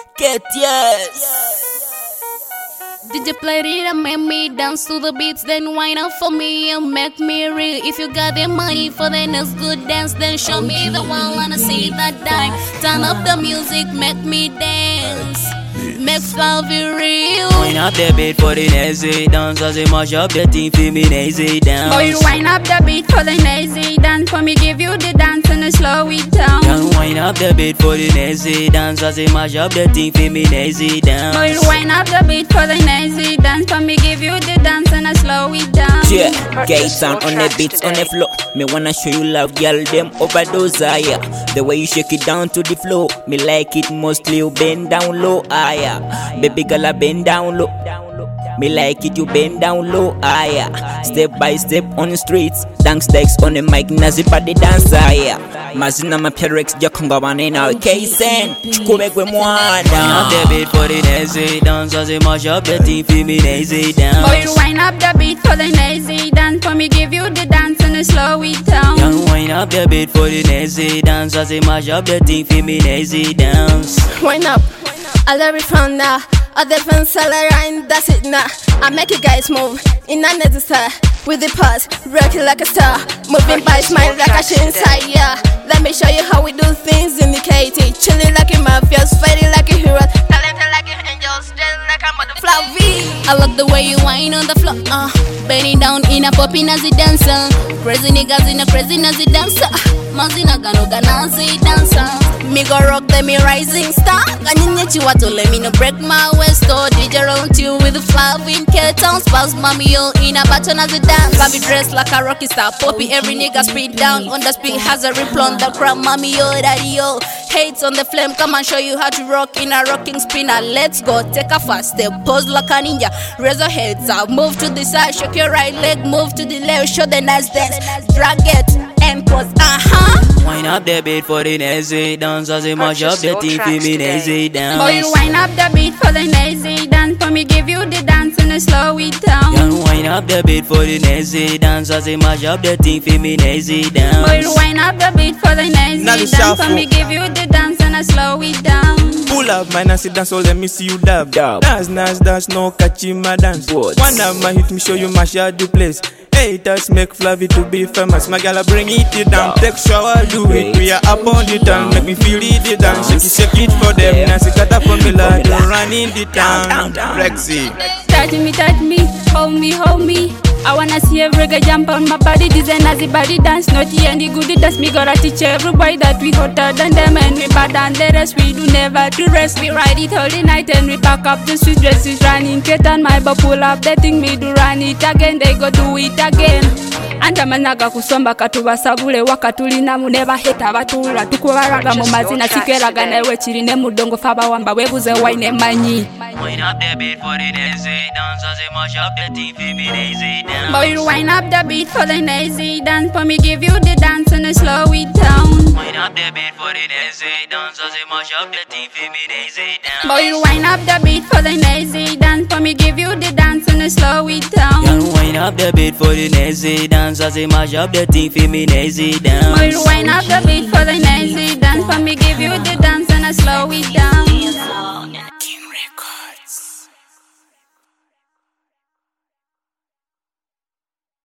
Get yes. Did you play it and make me dance to the beats? Then wine up for me and make me real. If you got the money for the next good dance, then show me the one, wanna see that dime. Turn up the music, make me dance. Make love be real. Wine up the beat for the nazy dance. As I mash up the team for me nazy dance. Boy, wind up the beat for the nazy dance. For me give you the dance and slow it down. Can wine up the beat for the nazy dance. As I mash up the team for me nazy dance. Boy, wind up the beat for the nazy dance. For me give you the dance and slow it down. Yeah, gay sound on the beats on the floor. Me wanna show you love, girl, them overdose, yeah. The way you shake it down to the floor. Me like it mostly you bend down low, yeah. Baby girl, I bend down low. Me like it, you bend down low, yeah. Step by step on the streets. Dance decks on the mic, nazi party dancer, yeah. Mazina ma Pyrex, Jakonga Wanena, K-Sen, Chukube Mwana. Wind up the beat for the nazy dance. As I mash up the team for me nazy dance. Boy, wind up the beat for the nazy dance. For me give you the dance and slow it down. Can wind up the beat for the nazy dance. As I mash up the team for me nazy dance. Wind up, I love it from now. Other fans all around, that's it now. I make you guys move in another style. With the pause, rocking like a star. Moving by smile like a shit inside, yeah. Let me show you how we do things in the KT. Chilling like a mafias, fighting like a hero. Talented like an angel, still like a motherflower. I love the way you whine on the floor, bending down in a popping as a dancer. Crazy niggas in a crazy nazi dancer. Mazina gano ganazi dancer. Me go rock them, me rising star. Ganyinye chiwato, let me no break my waist. Or DJ roll to you with the flower in K-Town. Spouse mommy yo in a baton as a dance. Bobby dressed like a rocky star. Poppy every nigga speed down. On the speed has a ripple on the crowd. Mommy yo, daddy yo. Hates on the flame, come and show you how to rock in a rocking spinner. Let's go, take a fast step, pose like a ninja. Raise your heads up, move to the side, shake your right leg, move to the left, show the nice dance. Drag it and pause, Wind up the beat for the nazy dance. As I mash up the team for me nazy dance. Boy, wind up the beat for the nazy dance. For me give you the dance and slow it down. Can wind up the beat for the nazy dance. As I mash up the team for me nazy dance. Boy, wind up the beat for the nazy dance. For me give you the dance and slow it down. Pull up my nazi dance, so let me see you dab. Dance, dance, dance, no catching my dance. One of my hit, me show you mash out the place. Haters make Flavy to be famous. My gala bring it down. Take shower, do it. We are up on the town. Make me feel it down. Shake it for them. Nancy cut up on me like don't run in the town. Rexy. Touch me, hold me, hold me. I wanna see a reggae jump on my body. Design as a body dance. Naughty and the good dance. Me gotta teach everybody that we hotter than them. And we bad than the rest. We do never to rest. We ride it all the night and we pack up the sweet dresses. Running Kate and my but pull up the thing. Me do run it again. They go do it again. Antamanaga kusomba katubasabule wakatulina muneba heta batula tukubaraga mu mazina sikeraga nawe kirine mudongo faba wamba webuze wine manyi. Wind up the beat for the nazy dance. As I mash up the team for me nazy dance. Boy, wind up the beat for the nazy dance. For me give you the dance and slow it down. Wind up the beat for the nazy dance. As I mash up the team for me nazy dance. Boy, wind up the beat for the nazy dance. For me give you the dance and slow it down. Can wind up the beat for the nazy dance. As I mash up the team for me nazy dance. Boy, wind up the beat for the nazy dance. For me give you the dance and slow it down.